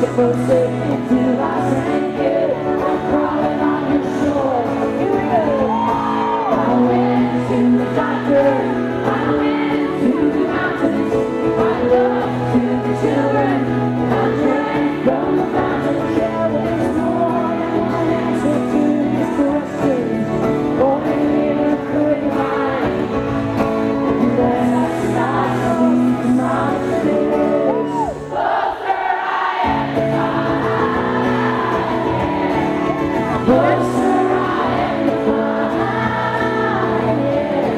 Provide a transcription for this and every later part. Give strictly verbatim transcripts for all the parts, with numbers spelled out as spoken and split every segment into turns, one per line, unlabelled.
closer till I can't get it. I'm crawling on your shore. Here we go. I went to the doctor. I went to the mountains. I looked to the children. I drank from the fountain. There was more than one answer to these questions. Only you could find. And then I stopped seeing my face. Closer I am to find. Closer I am to find.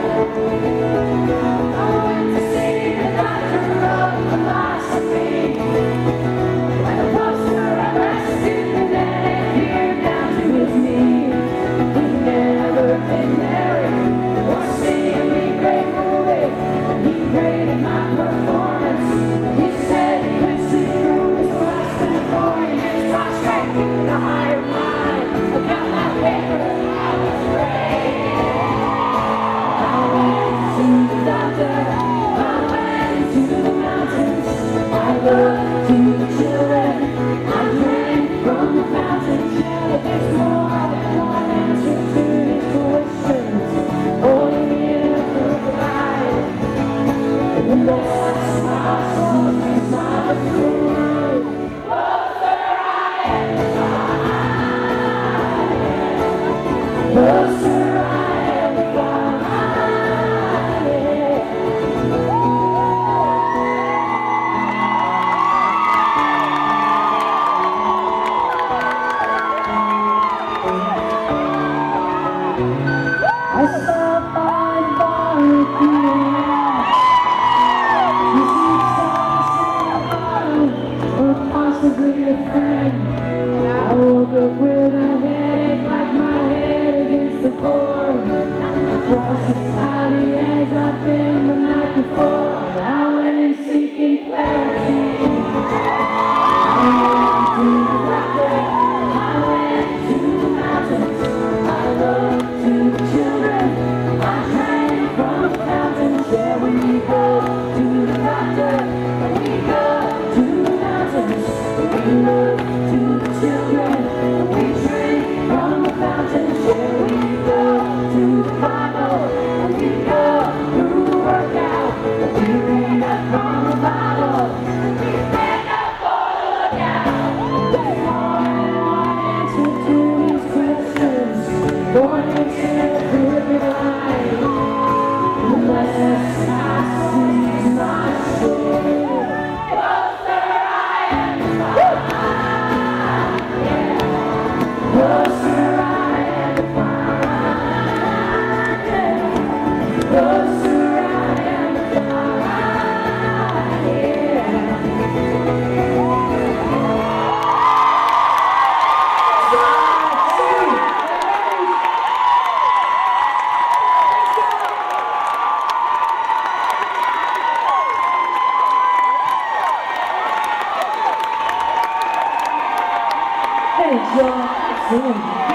I went to see the doctor of philosophy. When the poster arrested me, then it peered down to his knee. He'd never been married or seen a great movie. He graded my performance. He said he could see through his less than four years. Got straight to the higher mind. I got my paper. I was great. I went to the doctor. I went to the mountains. I looked to the children. I drank from the fountain. Yeah, there's more than one answer to these questions. Only you could provide. And that's my soul, it's my food. Closer I am to find. Closer I am to find. I stopped by the bar with you. You see something or possibly a friend. I woke up with a headache like my head against the floor. Processed how the eggs I've been the night before. I went in seeking clarity. I went to the doctor. I went to the mountains. I looked to the children. I drank from the fountains. Yeah, we go to the doctor. We go to the mountains. We look to the children. We drink from the fountains. Yeah, we go to the Bible. We go through the workout. We read up from the Bible. We stand up for the lookout. There's more than one answer to these questions. One answer could be right. Unless I see my soul. Closer I am to find. Yeah. Closer I am to find. Yeah. Closer I am to find. Yeah. Thanks, y'all.